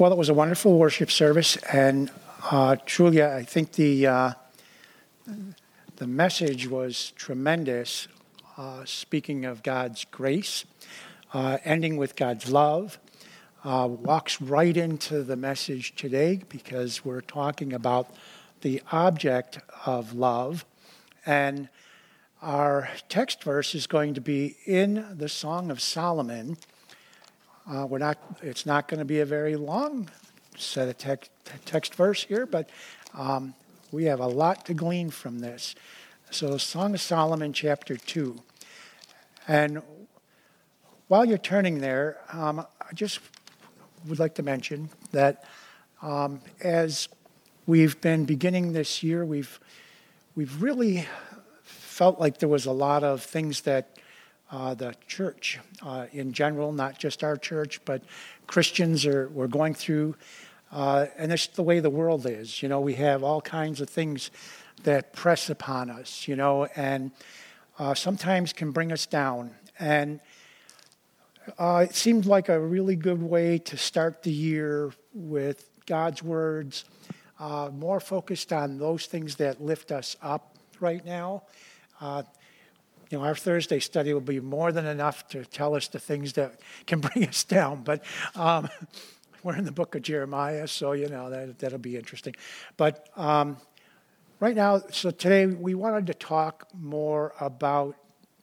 Well, it was a wonderful worship service, and truly, I think the message was tremendous. Speaking of God's grace, ending with God's love, walks right into the message today because we're talking about the object of love, and our text verse is going to be in the Song of Solomon. It's not going to be a very long set of text verse here, but we have a lot to glean from this. So Song of Solomon, chapter 2. And while you're turning there, I just would like to mention that as we've been beginning this year, we've really felt like there was a lot of things that the church in general, not just our church, but Christians were going through. And it's the way the world is. You know, we have all kinds of things that press upon us, and sometimes can bring us down. And it seemed like a really good way to start the year with God's words, more focused on those things that lift us up right now. Our Thursday study will be more than enough to tell us the things that can bring us down. But we're in the book of Jeremiah, so, that'll be interesting. But right now, so today we wanted to talk more about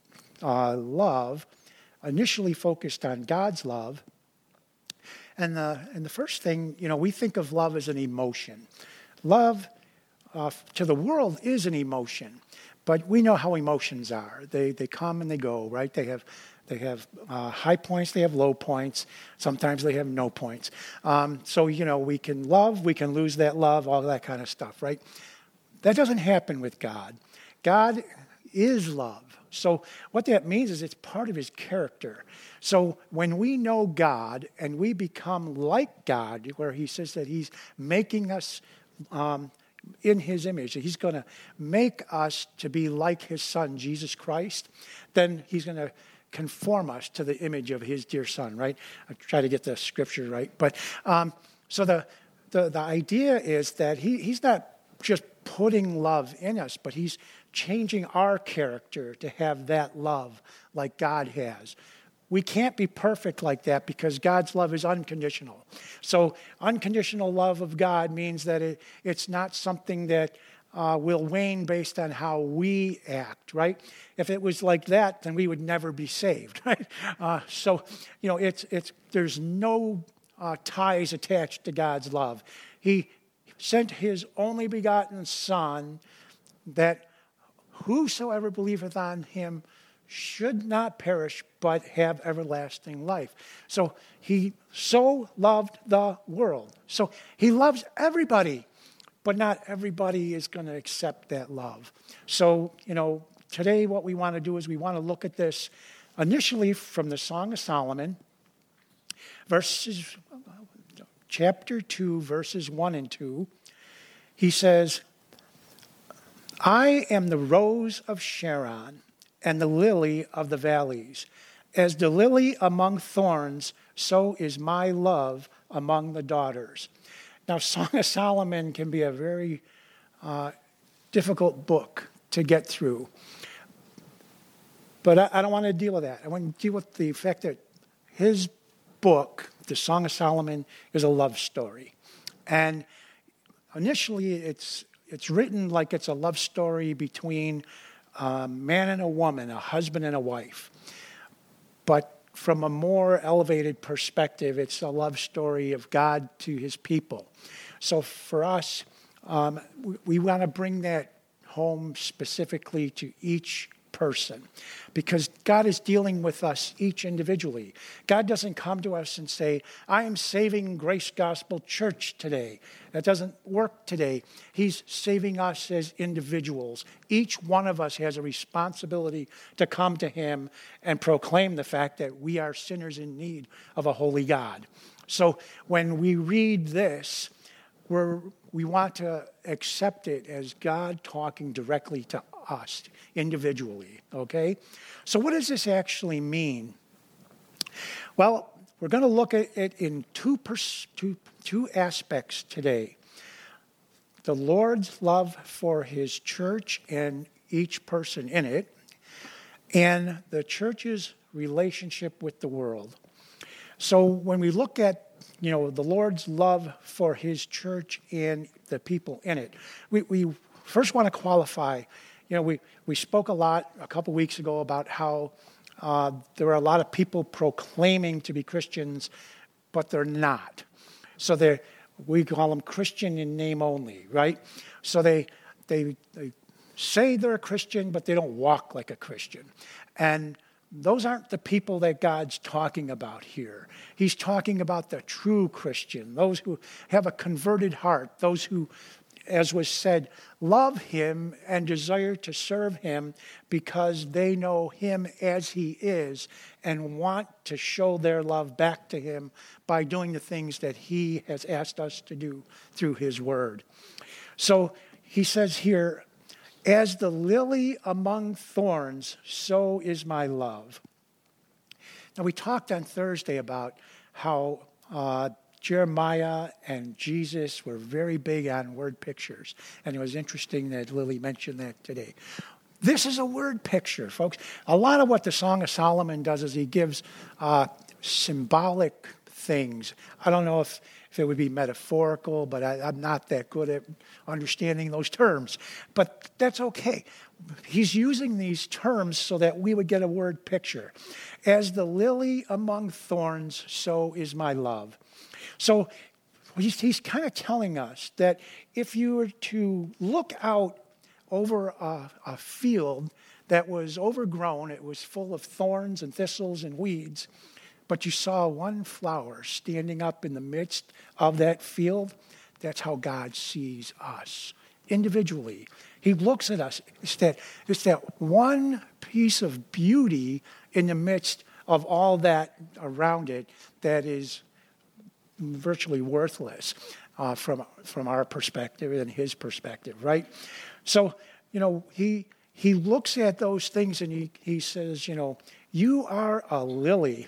love, initially focused on God's love. And the first thing, we think of love as an emotion. Love to the world is an emotion. But we know how emotions are. They come and they go, right? They have high points, they have low points. Sometimes they have no points. So, we can love, we can lose that love, all that kind of stuff, right? That doesn't happen with God. God is love. So what that means is it's part of his character. So when we know God and we become like God, where he says that he's making us in his image, he's going to make us to be like his son, Jesus Christ, then he's going to conform us to the image of his dear son, right? I try to get the scripture right. But so the idea is that he's not just putting love in us, but he's changing our character to have that love like God has. We can't be perfect like that because God's love is unconditional. So unconditional love of God means that it's not something that will wane based on how we act, right? If it was like that, then we would never be saved, right? There's no ties attached to God's love. He sent his only begotten Son that whosoever believeth on him should not perish, but have everlasting life. So he so loved the world. So he loves everybody, but not everybody is going to accept that love. So, today what we want to do is we want to look at this initially from the Song of Solomon, chapter 2, verses 1 and 2. He says, I am the rose of Sharon and the lily of the valleys. As the lily among thorns, so is my love among the daughters. Now, Song of Solomon can be a very difficult book to get through. But I don't want to deal with that. I want to deal with the fact that his book, the Song of Solomon, is a love story. And initially, it's written like it's a love story between a man and a woman, a husband and a wife. But from a more elevated perspective, it's a love story of God to his people. So for us, we want to bring that home specifically to each person because God is dealing with us each individually. God doesn't come to us and say, I am saving Grace Gospel Church today. That doesn't work today. He's saving us as individuals. Each one of us has a responsibility to come to him and proclaim the fact that we are sinners in need of a holy God. So when we read this, we want to accept it as God talking directly to us individually, okay? So what does this actually mean? Well, we're going to look at it in two aspects today. The Lord's love for his church and each person in it, and the church's relationship with the world. So when we look at, the Lord's love for his church and the people in it, we first want to qualify. We spoke a lot a couple weeks ago about how there are a lot of people proclaiming to be Christians, but they're not. So we call them Christian in name only, right? So they say they're a Christian, but they don't walk like a Christian. And those aren't the people that God's talking about here. He's talking about the true Christian, those who have a converted heart, those who, as was said, love him and desire to serve him because they know him as he is and want to show their love back to him by doing the things that he has asked us to do through his word. So he says here, as the lily among thorns, so is my love. Now, we talked on Thursday about how Jeremiah and Jesus were very big on word pictures. And it was interesting that Lily mentioned that today. This is a word picture, folks. A lot of what the Song of Solomon does is he gives symbolic things. I don't know if it would be metaphorical, but I'm not that good at understanding those terms. But that's okay. He's using these terms so that we would get a word picture. As the lily among thorns, so is my love. So he's kind of telling us that if you were to look out over a field that was overgrown, it was full of thorns and thistles and weeds, but you saw one flower standing up in the midst of that field, that's how God sees us individually. He looks at us. It's that one piece of beauty in the midst of all that around it that is virtually worthless from our perspective and his perspective, right? So, he looks at those things and he says, you are a lily.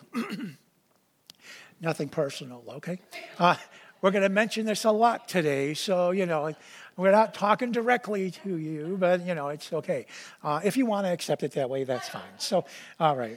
Nothing personal, okay? We're going to mention this a lot today, so, we're not talking directly to you, but, it's okay. If you want to accept it that way, that's fine. So, all right.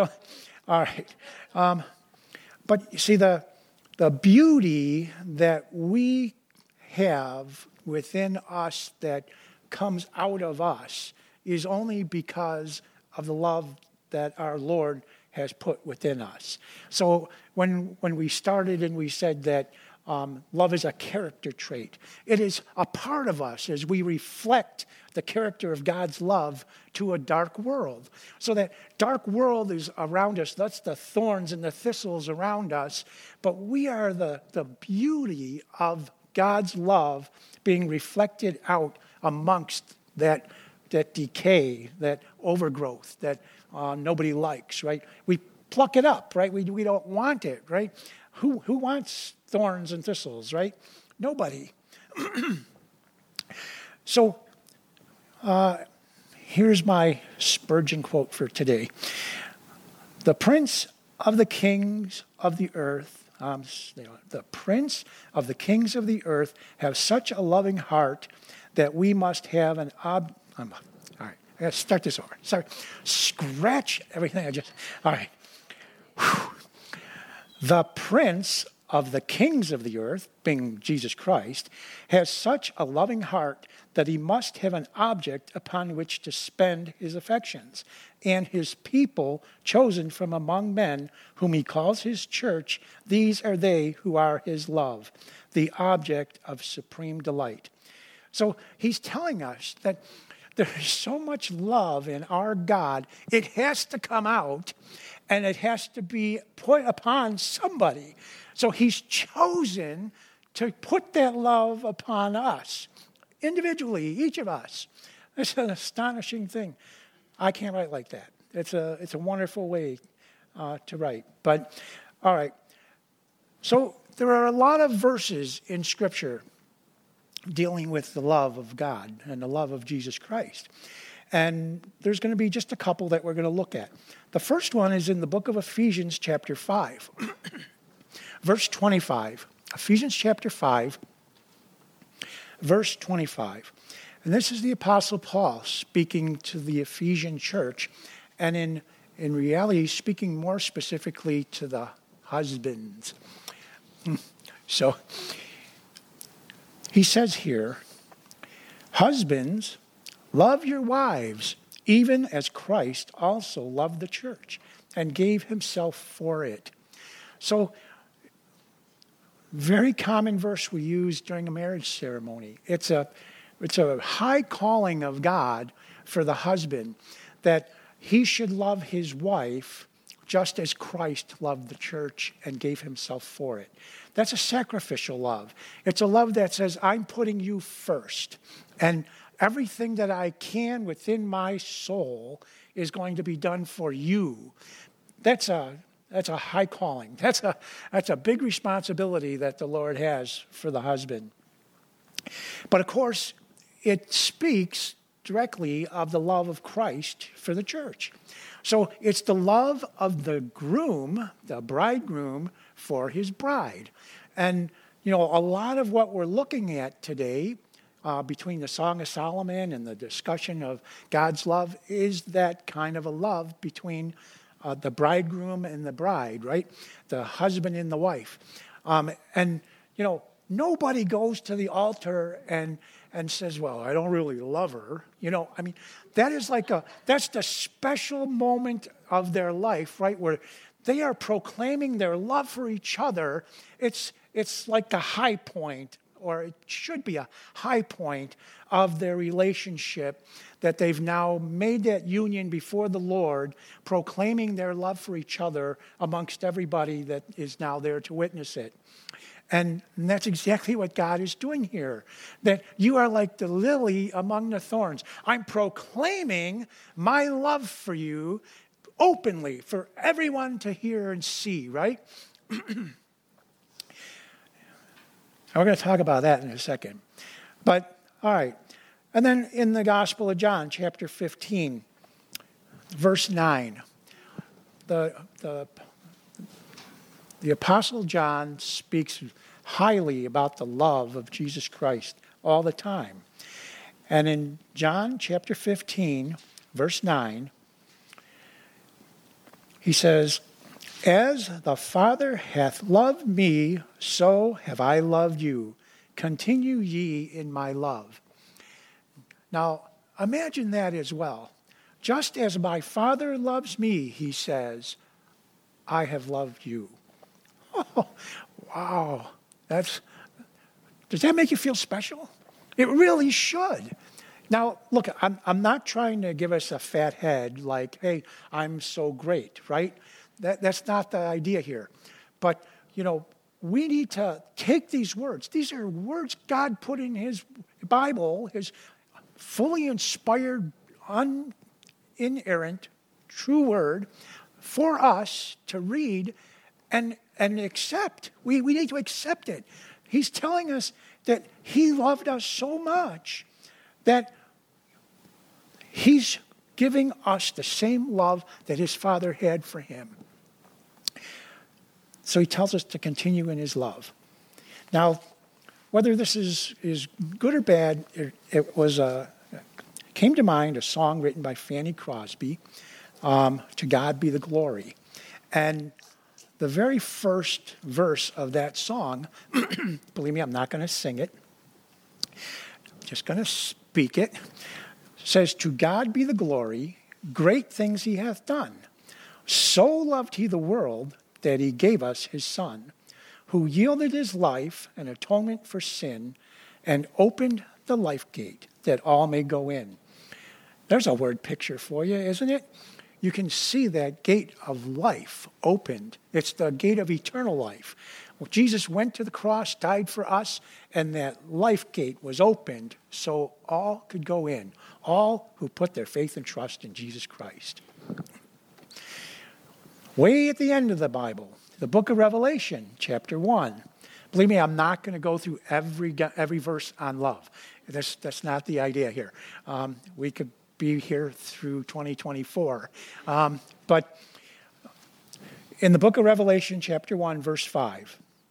But you see, the beauty that we have within us that comes out of us is only because of the love that our Lord has put within us. So when we started and we said that love is a character trait, it is a part of us as we reflect the character of God's love to a dark world. So that dark world is around us. That's the thorns and the thistles around us. But we are the beauty of God's love being reflected out amongst that decay, that overgrowth that nobody likes, right? We pluck it up, right? We don't want it, right? Who wants thorns and thistles, right? Nobody. So here's my Spurgeon quote for today. The prince of the kings of the earth, the prince of the kings of the earth have such a loving heart that we must have all right, I got to start this over. Sorry. Scratch everything all right. Whew. The prince of the kings of the earth, being Jesus Christ, has such a loving heart that he must have an object upon which to spend his affections, and his people chosen from among men, whom he calls his church, these are they who are his love, the object of supreme delight. So he's telling us that there's so much love in our God, it has to come out, and it has to be put upon somebody. So he's chosen to put that love upon us, individually, each of us. It's an astonishing thing. I can't write like that. It's a wonderful way to write. But, all right. So there are a lot of verses in Scripture dealing with the love of God and the love of Jesus Christ. And there's going to be just a couple that we're going to look at. The first one is in the book of Ephesians chapter 5. Verse 25, Ephesians chapter 5, verse 25. And this is the Apostle Paul speaking to the Ephesian church, and in reality, speaking more specifically to the husbands. So, he says here, husbands, love your wives, even as Christ also loved the church and gave himself for it. So, very common verse we use during a marriage ceremony. It's a high calling of God for the husband that he should love his wife just as Christ loved the church and gave himself for it. That's a sacrificial love. It's a love that says, I'm putting you first. And everything that I can within my soul is going to be done for you. That's a high calling. That's a big responsibility that the Lord has for the husband. But of course, it speaks directly of the love of Christ for the church. So it's the love of the groom, the bridegroom, for his bride. And, a lot of what we're looking at today, between the Song of Solomon and the discussion of God's love, is that kind of a love between the bridegroom and the bride, right? The husband and the wife. Nobody goes to the altar and says, well, I don't really love her. That's the special moment of their life, right? Where they are proclaiming their love for each other. It's like the high point, or it should be a high point of their relationship, that they've now made that union before the Lord, proclaiming their love for each other amongst everybody that is now there to witness it. And that's exactly what God is doing here, that you are like the lily among the thorns. I'm proclaiming my love for you openly for everyone to hear and see, right? We're going to talk about that in a second. But, all right. And then in the Gospel of John, chapter 15, verse 9, the Apostle John speaks highly about the love of Jesus Christ all the time. And in John chapter 15, verse 9, he says, as the Father hath loved me, so have I loved you. Continue ye in my love. Now, imagine that as well. Just as my Father loves me, he says, I have loved you. Oh, wow. Does that make you feel special? It really should. Now, look, I'm not trying to give us a fat head like, hey, I'm so great, right? That's not the idea here. But, we need to take these words. These are words God put in his Bible, his fully inspired, inerrant, true word for us to read and accept. We need to accept it. He's telling us that he loved us so much that he's giving us the same love that his Father had for him. So he tells us to continue in his love. Now, whether this is good or bad, it came to mind a song written by Fanny Crosby, To God Be the Glory. And the very first verse of that song, believe me, I'm not going to sing it, I'm just going to speak it, says, to God be the glory, great things he hath done. So loved he the world that he gave us his Son, who yielded his life an atonement for sin and opened the life gate that all may go in. There's a word picture for you, isn't it? You can see that gate of life opened. It's the gate of eternal life. Well, Jesus went to the cross, died for us, and that life gate was opened so all could go in, all who put their faith and trust in Jesus Christ. Way at the end of the Bible, the book of Revelation, chapter 1. Believe me, I'm not going to go through every verse on love. That's not the idea here. We could be here through 2024. But in the book of Revelation, chapter 1, verse 5,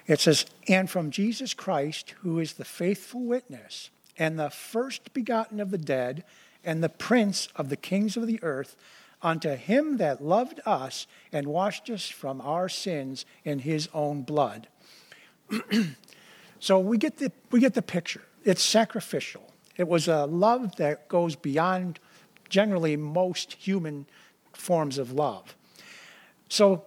It says, "And from Jesus Christ, who is the faithful witness, and the first begotten of the dead, and the prince of the kings of the earth, unto him that loved us and washed us from our sins in his own blood." So we get the picture. It's sacrificial. It was a love that goes beyond generally most human forms of love. So,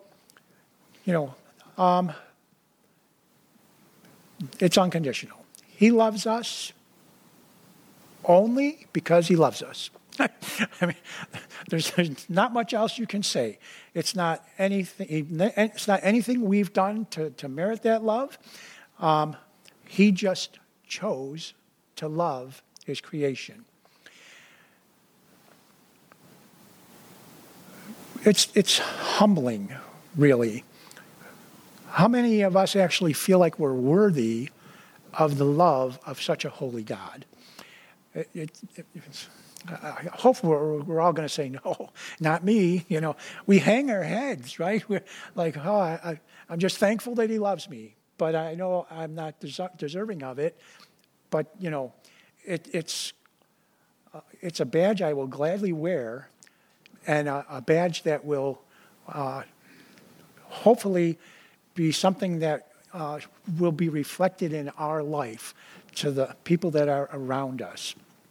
it's unconditional. He loves us only because he loves us. I mean, there's not much else you can say. It's not anything we've done to merit that love. He just chose to love his creation. It's humbling, really. How many of us actually feel like we're worthy of the love of such a holy God? I hope we're all going to say, no, not me. We hang our heads, right? We're like, I'm just thankful that he loves me, but I know I'm not deserving of it. But, it's a badge I will gladly wear, and a badge that will hopefully be something that will be reflected in our life to the people that are around us.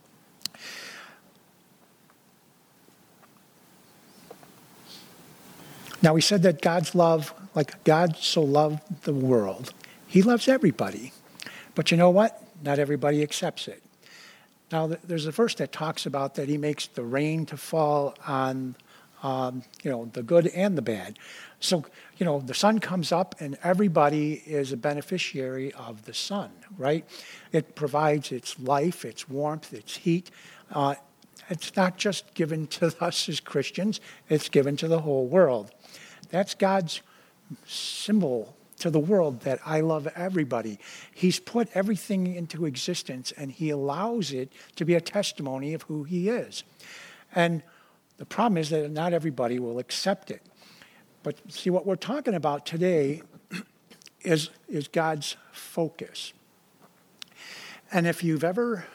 Now, we said that God's love, like God so loved the world, he loves everybody. But you know what? Not everybody accepts it. Now, there's a verse that talks about that he makes the rain to fall on, the good and the bad. So, the sun comes up and everybody is a beneficiary of the sun, right? It provides its life, its warmth, its heat. It's not just given to us as Christians, it's given to the whole world. That's God's symbol to the world that I love everybody. He's put everything into existence and he allows it to be a testimony of who he is. And the problem is that not everybody will accept it. But see, what we're talking about today is God's focus. And if you've ever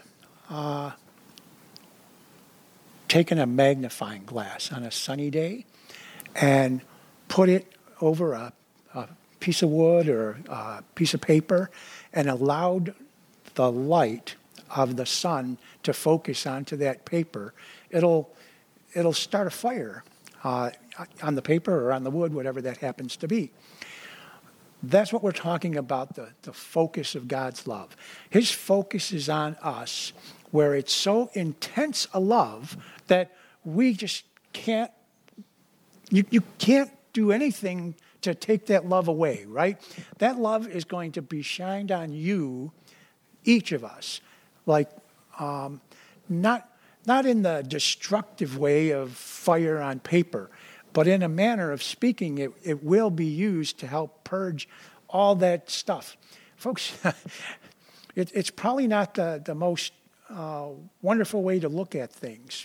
taken a magnifying glass on a sunny day and put it over a piece of wood or a piece of paper and allowed the light of the sun to focus onto that paper, it'll start a fire on the paper or on the wood, whatever that happens to be. That's what we're talking about, the focus of God's love. His focus is on us, where it's so intense a love that we just can't, you can't do anything to take that love away, right? That love is going to be shined on you, each of us, like not in the destructive way of fire on paper, but in a manner of speaking, it will be used to help purge all that stuff. Folks, it's probably not the most wonderful way to look at things,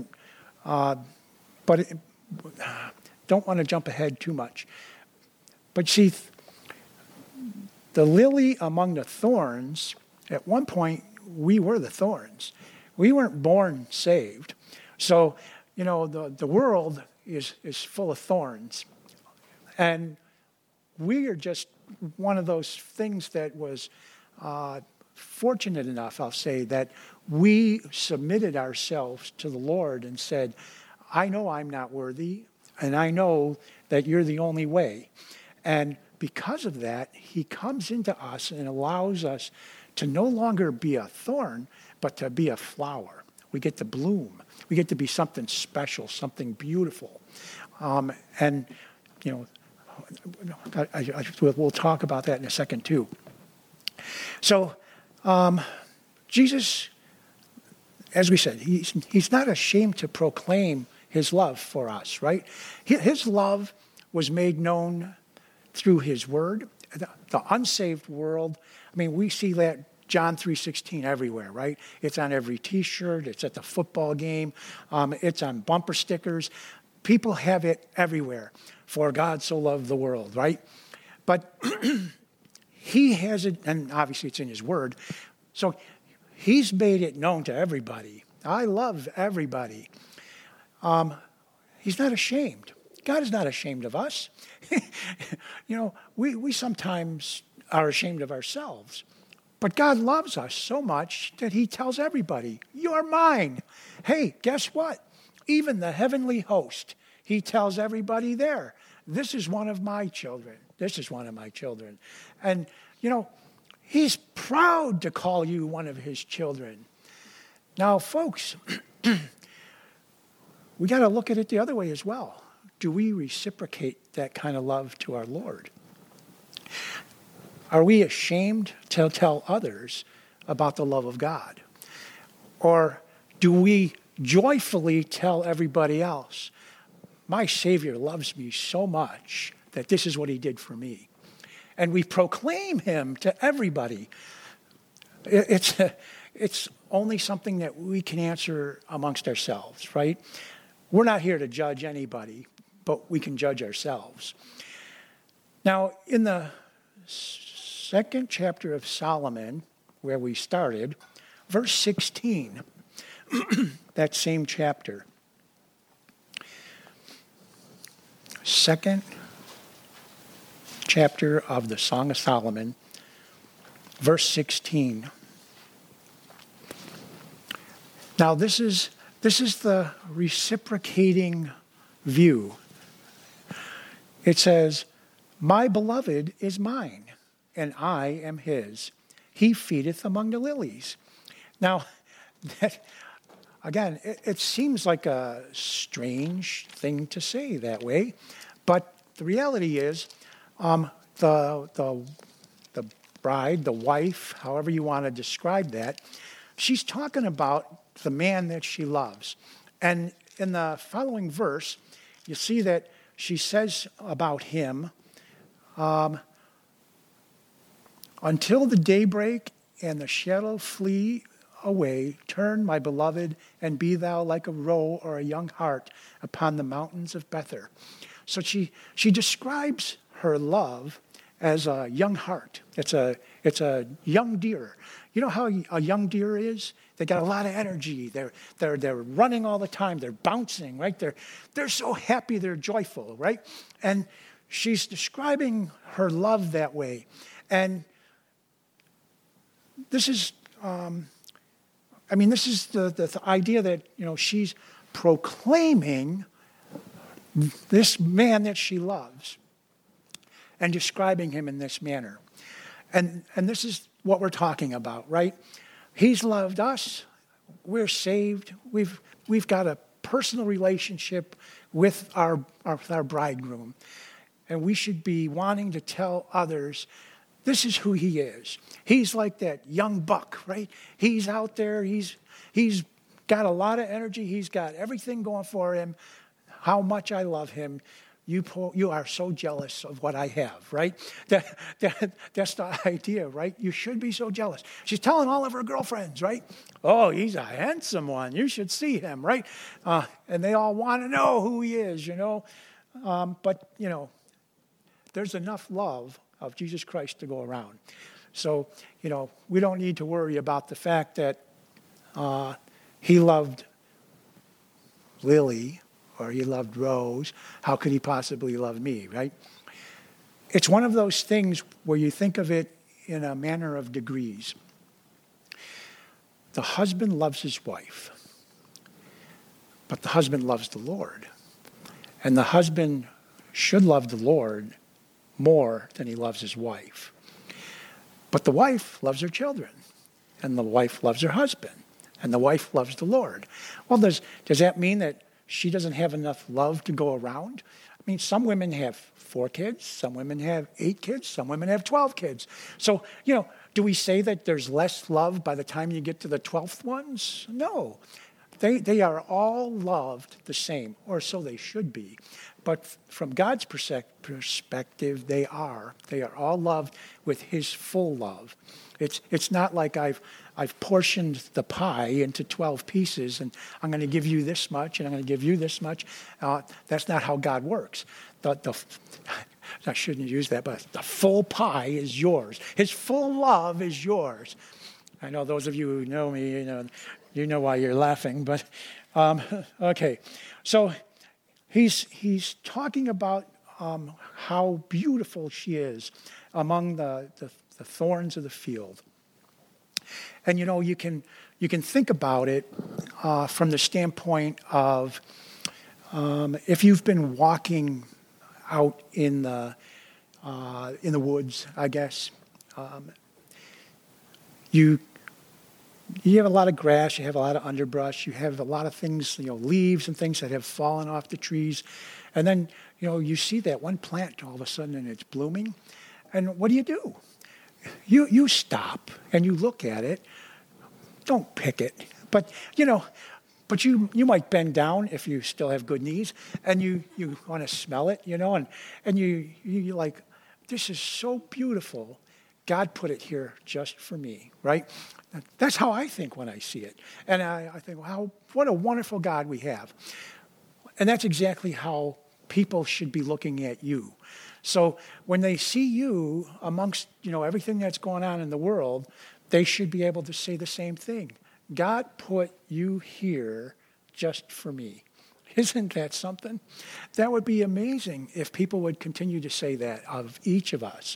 but don't want to jump ahead too much. But see, the lily among the thorns, at one point, we were the thorns. We weren't born saved. So, the world is full of thorns. And we are just one of those things that was fortunate enough, I'll say, that we submitted ourselves to the Lord and said, I know I'm not worthy, and I know that you're the only way. And because of that, he comes into us and allows us to no longer be a thorn, but to be a flower. We get to bloom. We get to be something special, something beautiful. We'll talk about that in a second too. So Jesus, as we said, he's not ashamed to proclaim his love for us, right? His love was made known through his word. The unsaved world, we see that John 3:16 everywhere, right? It's on every T-shirt. It's at the football game. It's on bumper stickers. People have it everywhere. For God so loved the world, right? But he has it, and obviously it's in his word. So he's made it known to everybody. I love everybody. He's not ashamed. God is not ashamed of us. We sometimes are ashamed of ourselves. But God loves us so much that he tells everybody, you're mine. Hey, guess what? Even the heavenly host, he tells everybody there, this is one of my children. This is one of my children. And, he's proud to call you one of his children. Now, folks, we got to look at it the other way as well. Do we reciprocate that kind of love to our Lord? Are we ashamed to tell others about the love of God? Or do we joyfully tell everybody else, my Savior loves me so much that this is what he did for me? And we proclaim him to everybody. It's only something that we can answer amongst ourselves, right? We're not here to judge anybody, but we can judge ourselves. Now, in the second chapter of Solomon, where we started, verse 16, that same chapter. Second chapter of the Song of Solomon, verse 16. Now, this is the reciprocating view. It says, my beloved is mine, and I am his. He feedeth among the lilies. Now, again, it seems like a strange thing to say that way, but the reality is, the bride, the wife, however you want to describe that, she's talking about the man that she loves. And in the following verse, you see that she says about him, until the daybreak and the shadow flee away, turn, my beloved, and be thou like a roe or a young hart upon the mountains of Bether. So she describes her love as a young hart. It's a young deer. You know how a young deer is? They got a lot of energy. They're running all the time. They're bouncing, right? They're so happy. They're joyful, right? And she's describing her love that way. And this is, this is the idea that, she's proclaiming this man that she loves and describing him in this manner. And this is what we're talking about, right? He's loved us. We're saved. We've got a personal relationship with our bridegroom. And we should be wanting to tell others, this is who he is. He's like that young buck, right? He's out there. He's got a lot of energy. He's got everything going for him. How much I love him. You are so jealous of what I have, right? That's the idea, right? You should be so jealous. She's telling all of her girlfriends, right? Oh, he's a handsome one. You should see him, right? And they all want to know who he is, But, there's enough love of Jesus Christ to go around. So, we don't need to worry about the fact that he loved Lily or he loved Rose. How could he possibly love me, right? It's one of those things where you think of it in a manner of degrees. The husband loves his wife, but the husband loves the Lord. And the husband should love the Lord more than he loves his wife. But the wife loves her children, and the wife loves her husband, and the wife loves the Lord. Well, does that mean that she doesn't have enough love to go around? I mean, some women have 4 kids, some women have 8 kids, some women have 12 kids. So, do we say that there's less love by the time you get to the 12th ones? No. They are all loved the same, or so they should be. But from God's perspective, they are. They are all loved with his full love. It's not like I've portioned the pie into 12 pieces and I'm going to give you this much and I'm going to give you this much. That's not how God works. I shouldn't use that, but the full pie is yours. His full love is yours. I know those of you who know me, you know why you're laughing, but okay. So he's talking about how beautiful she is among the thorns of the field. And you can think about it from the standpoint of if you've been walking out in the woods, I guess. You have a lot of grass, you have a lot of underbrush, you have a lot of things, leaves and things that have fallen off the trees. And then, you see that one plant all of a sudden and it's blooming. And what do? You stop and you look at it. Don't pick it. But you might bend down if you still have good knees and you want to smell it, and you're like, this is so beautiful. God put it here just for me, right? That's how I think when I see it. And I think, wow, what a wonderful God we have. And that's exactly how people should be looking at you. So when they see you amongst, everything that's going on in the world, they should be able to say the same thing. God put you here just for me. Isn't that something? That would be amazing if people would continue to say that of each of us.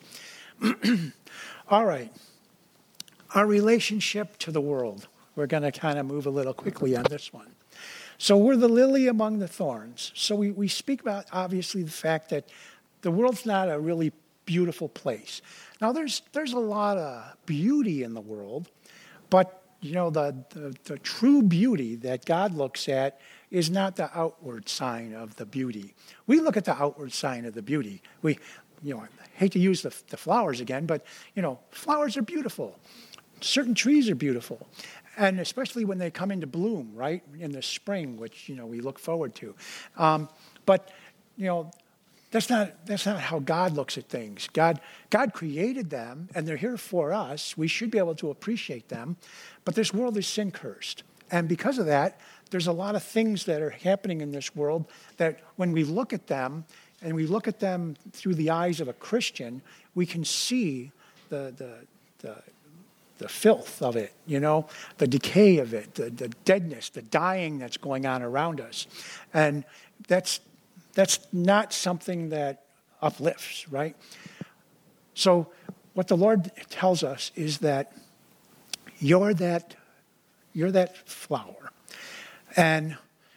All right. Our relationship to the world. We're going to kind of move a little quickly on this one. So we're the lily among the thorns. So we speak about, obviously, the fact that the world's not a really beautiful place. Now, there's a lot of beauty in the world, but, the true beauty that God looks at is not the outward sign of the beauty. We look at the outward sign of the beauty. I hate to use the flowers again, but, flowers are beautiful. Certain trees are beautiful. And especially when they come into bloom, right, in the spring, which, we look forward to. But that's not how God looks at things. God created them, and they're here for us. We should be able to appreciate them. But this world is sin-cursed. And because of that, there's a lot of things that are happening in this world that when we look at them, and we look at them through the eyes of a Christian, we can see the filth of it, the decay of it, the deadness, the dying that's going on around us. And that's not something that uplifts, right? So what the Lord tells us is that you're that flower. And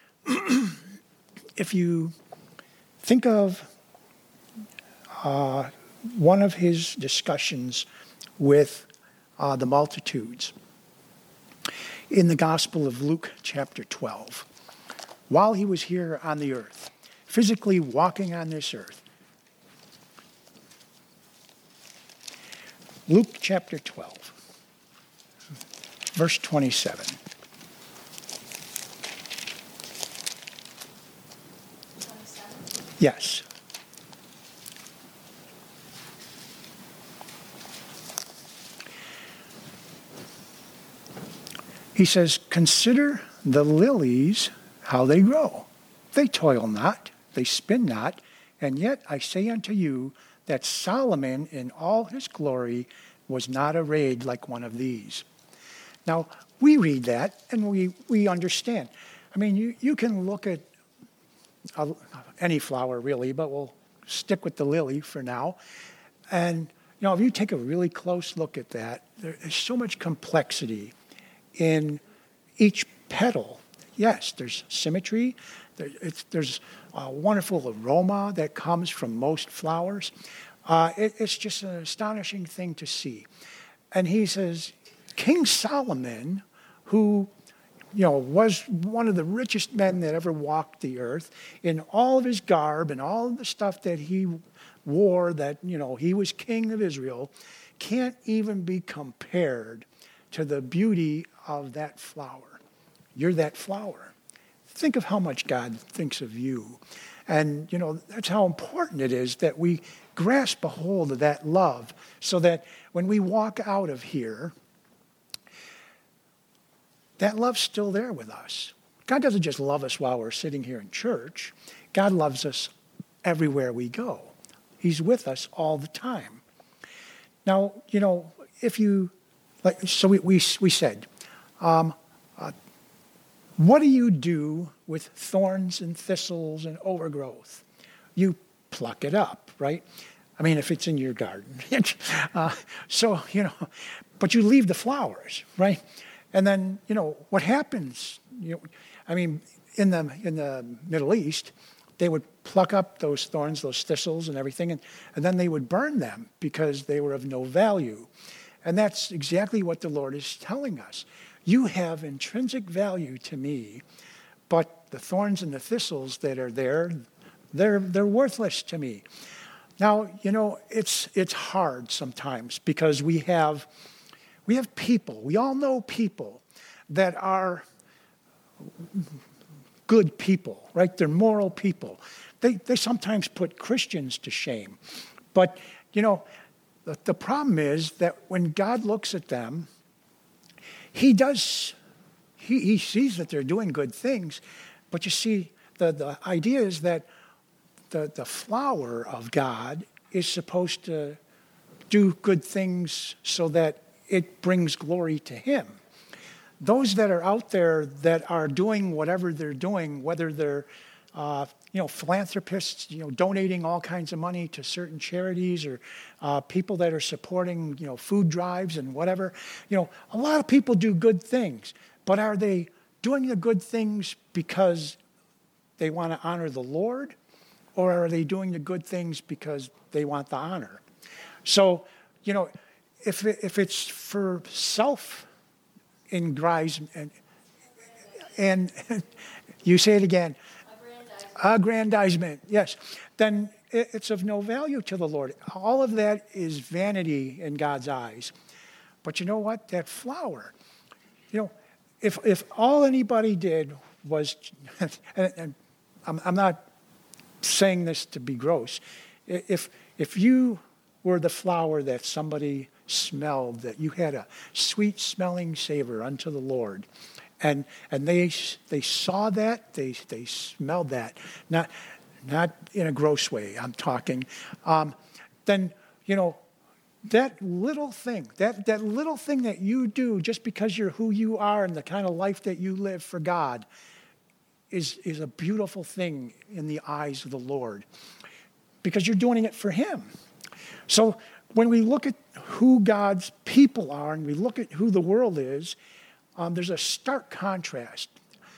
if you think of one of his discussions with the multitudes in the Gospel of Luke chapter 12, while he was here on the earth, physically walking on this earth. Luke chapter 12, verse 27. Yes. He says, consider the lilies, how they grow. They toil not, they spin not, and yet I say unto you that Solomon in all his glory was not arrayed like one of these. Now, we read that and we understand. I mean, you can look at any flower really, but we'll stick with the lily for now. And, if you take a really close look at that, there's so much complexity in each petal. Yes, there's symmetry. There's a wonderful aroma that comes from most flowers. It's just an astonishing thing to see. And he says, King Solomon, who was one of the richest men that ever walked the earth, in all of his garb and all of the stuff that he wore, that, he was king of Israel, can't even be compared to the beauty of that flower. You're that flower. Think of how much God thinks of you. And, that's how important it is that we grasp a hold of that love so that when we walk out of here, that love's still there with us. God doesn't just love us while we're sitting here in church. God loves us everywhere we go. He's with us all the time. Now, if you, so we said, what do you do with thorns and thistles and overgrowth? You pluck it up, right? I mean, if it's in your garden. But you leave the flowers, right? And then, what happens? In the Middle East, they would pluck up those thorns, those thistles and everything, and then they would burn them because they were of no value. And that's exactly what the Lord is telling us. You have intrinsic value to me, but the thorns and the thistles that are there, they're worthless to me. Now, it's hard sometimes because we have people, we all know people that are good people, right? They're moral people. They sometimes put Christians to shame. But, the problem is that when God looks at them, He sees that they're doing good things. But you see, the idea is that the flower of God is supposed to do good things so that it brings glory to Him. Those that are out there that are doing whatever they're doing, whether they're philanthropists, donating all kinds of money to certain charities, or people that are supporting, food drives and whatever. A lot of people do good things, but are they doing the good things because they want to honor the Lord, or are they doing the good things because they want the honor? So, if it's for self-aggrandizement, and you say it again, aggrandizement, yes, then it's of no value to the Lord. All of that is vanity in God's eyes. But you know what? That flower, if all anybody did was, and I'm not saying this to be gross, if you were the flower that somebody smelled, that you had a sweet smelling savor unto the Lord, and they saw that, they smelled that, not in a gross way, I'm talking, then, that little thing, that little thing that you do just because you're who you are and the kind of life that you live for God is a beautiful thing in the eyes of the Lord, because you're doing it for Him. So when we look at who God's people are and we look at who the world is, there's a stark contrast.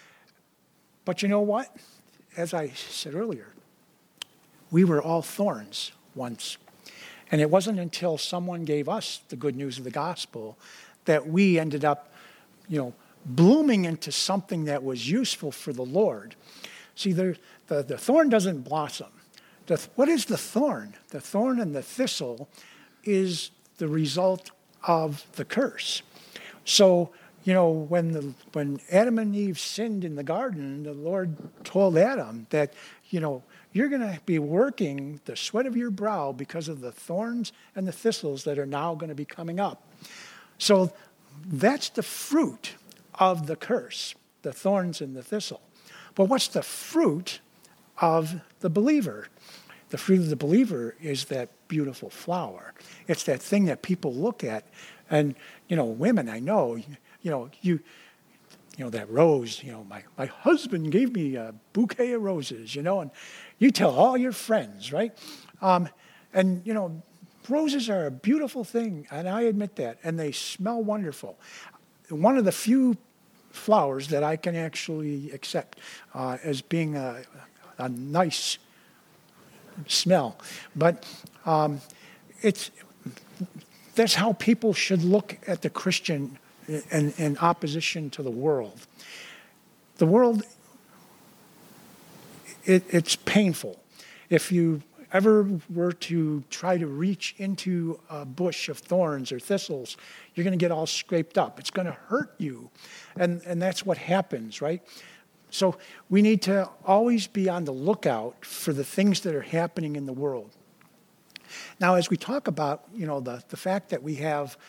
But you know what? As I said earlier, we were all thorns once. And it wasn't until someone gave us the good news of the gospel that we ended up, blooming into something that was useful for the Lord. See, the thorn doesn't blossom. What is the thorn? The thorn and the thistle is the result of the curse. So, when Adam and Eve sinned in the garden, the Lord told Adam that, you're going to be working the sweat of your brow because of the thorns and the thistles that are now going to be coming up. So that's the fruit of the curse, the thorns and the thistle. But what's the fruit of the believer? The fruit of the believer is that beautiful flower. It's that thing that people look at. And, women, I know, that rose, my husband gave me a bouquet of roses, and you tell all your friends, right? Roses are a beautiful thing, and I admit that, and they smell wonderful. One of the few flowers that I can actually accept as being a nice smell. But that's how people should look at the Christian in opposition to the world. The world, it's painful. If you ever were to try to reach into a bush of thorns or thistles, you're going to get all scraped up. It's going to hurt you. And that's what happens, right? So we need to always be on the lookout for the things that are happening in the world. Now, as we talk about, the fact that we have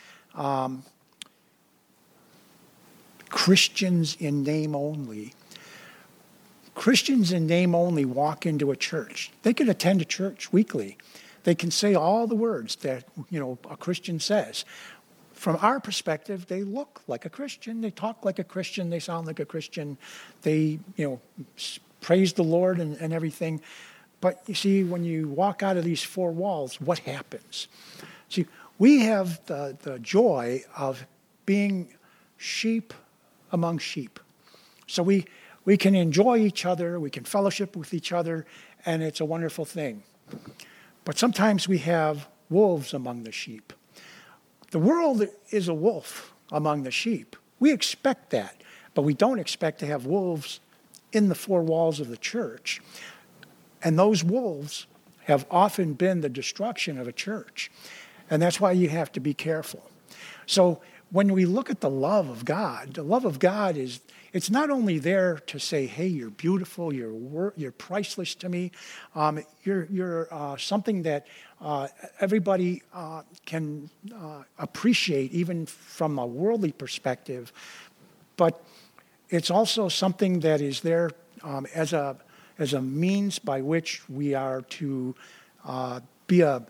Christians in name only. Christians in name only walk into a church. They could attend a church weekly. They can say all the words that, a Christian says. From our perspective, they look like a Christian. They talk like a Christian. They sound like a Christian. They, praise the Lord and everything. But you see, when you walk out of these four walls, what happens? See, we have the joy of being sheep among sheep. So we can enjoy each other, we can fellowship with each other, and it's a wonderful thing. But sometimes we have wolves among the sheep. The world is a wolf among the sheep. We expect that, but we don't expect to have wolves in the four walls of the church. And those wolves have often been the destruction of a church. And that's why you have to be careful. So when we look at the love of God is, it's not only there to say, hey, you're beautiful, you're priceless to me. You're something that everybody can appreciate, even from a worldly perspective. But it's also something that is there as a means by which we are to be a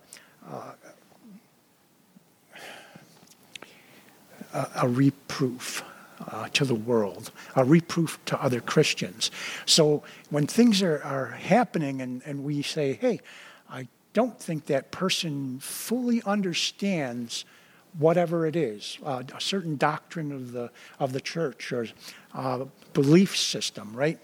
reproof to the world, a reproof to other Christians. So when things are happening and we say, hey, I don't think that person fully understands whatever it is, a certain doctrine of the church or belief system, right?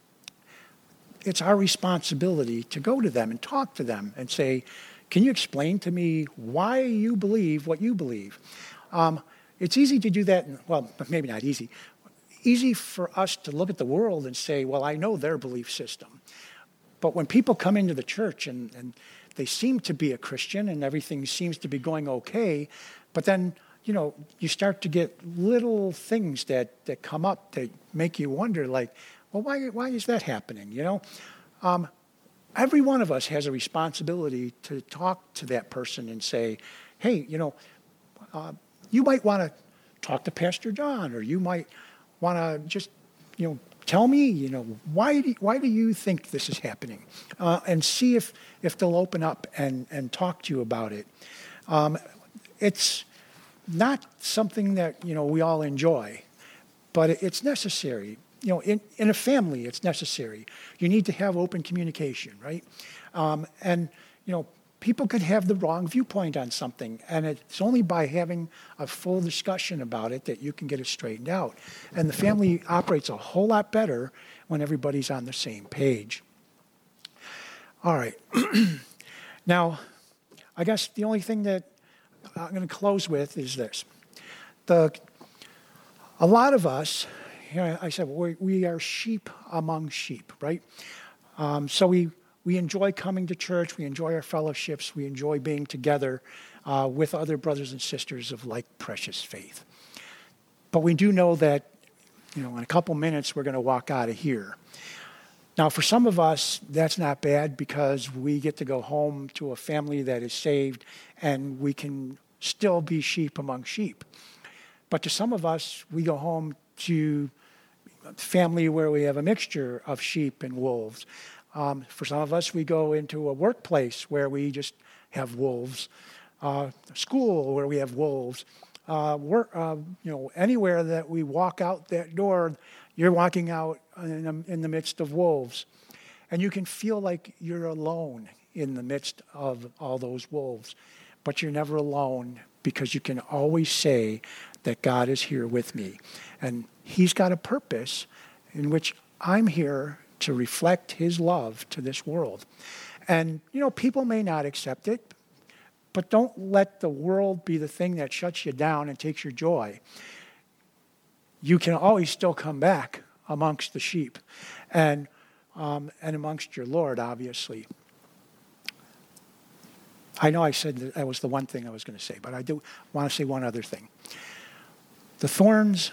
It's our responsibility to go to them and talk to them and say, can you explain to me why you believe what you believe? It's easy to do that, well, maybe not easy. Easy for us to look at the world and say, well, I know their belief system. But when people come into the church and they seem to be a Christian and everything seems to be going okay, but then, you start to get little things that come up that make you wonder, like, well, why is that happening, Every one of us has a responsibility to talk to that person and say, hey, you might want to talk to Pastor John, or you might want to just, tell me, why do you think this is happening? And see if they'll open up and talk to you about it. It's not something that, we all enjoy, but it's necessary. In a family, it's necessary. You need to have open communication, right? And people can have the wrong viewpoint on something, and it's only by having a full discussion about it that you can get it straightened out. And the family operates a whole lot better when everybody's on the same page. All right. Now, I guess the only thing that I'm going to close with is this. A lot of us, I said, we are sheep among sheep, right? So we enjoy coming to church. We enjoy our fellowships. We enjoy being together with other brothers and sisters of like precious faith. But we do know that, in a couple minutes, we're going to walk out of here. Now, for some of us, that's not bad because we get to go home to a family that is saved and we can still be sheep among sheep. But to some of us, we go home to a family where we have a mixture of sheep and wolves. For some of us, we go into a workplace where we just have wolves, school where we have wolves, anywhere that we walk out that door, you're walking out in the midst of wolves. And you can feel like you're alone in the midst of all those wolves. But you're never alone because you can always say that God is here with me. And he's got a purpose in which I'm here to reflect his love to this world. And, people may not accept it, but don't let the world be the thing that shuts you down and takes your joy. You can always still come back amongst the sheep and amongst your Lord, obviously. I know I said that was the one thing I was going to say, but I do want to say one other thing. The thorns.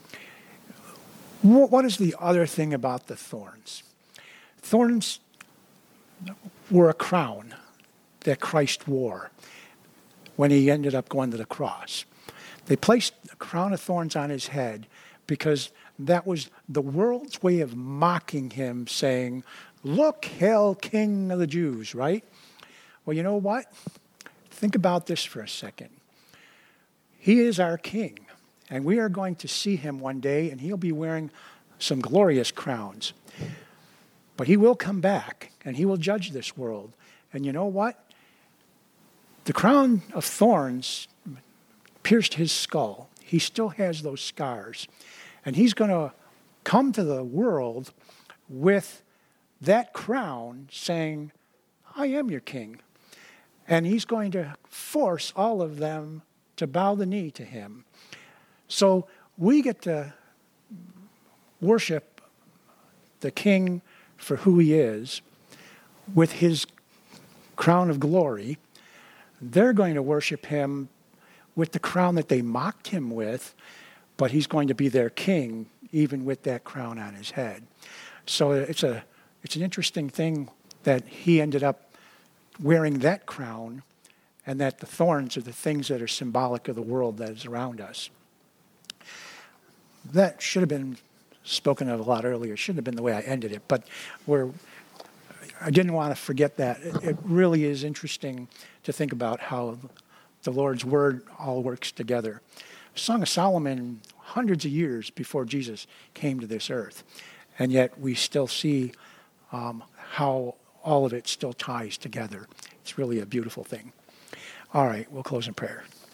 What is the other thing about the thorns? Thorns were a crown that Christ wore when he ended up going to the cross. They placed a crown of thorns on his head because that was the world's way of mocking him, saying, "Look, hail King of the Jews," right? Well, you know what? Think about this for a second. He is our king, and we are going to see him one day, and he'll be wearing some glorious crowns. But he will come back, and he will judge this world. And you know what? The crown of thorns pierced his skull. He still has those scars. And he's going to come to the world with that crown saying, I am your king. And he's going to force all of them to bow the knee to him. So we get to worship the king for who he is with his crown of glory. They're going to worship him with the crown that they mocked him with, but he's going to be their king even with that crown on his head. So it's an interesting thing that he ended up wearing that crown, and that the thorns are the things that are symbolic of the world that is around us. That should have been spoken of a lot earlier. It shouldn't have been the way I ended it, but I didn't want to forget that. It really is interesting to think about how the Lord's Word all works together. Song of Solomon, hundreds of years before Jesus came to this earth, and yet we still see how all of it still ties together. It's really a beautiful thing. All right, we'll close in prayer.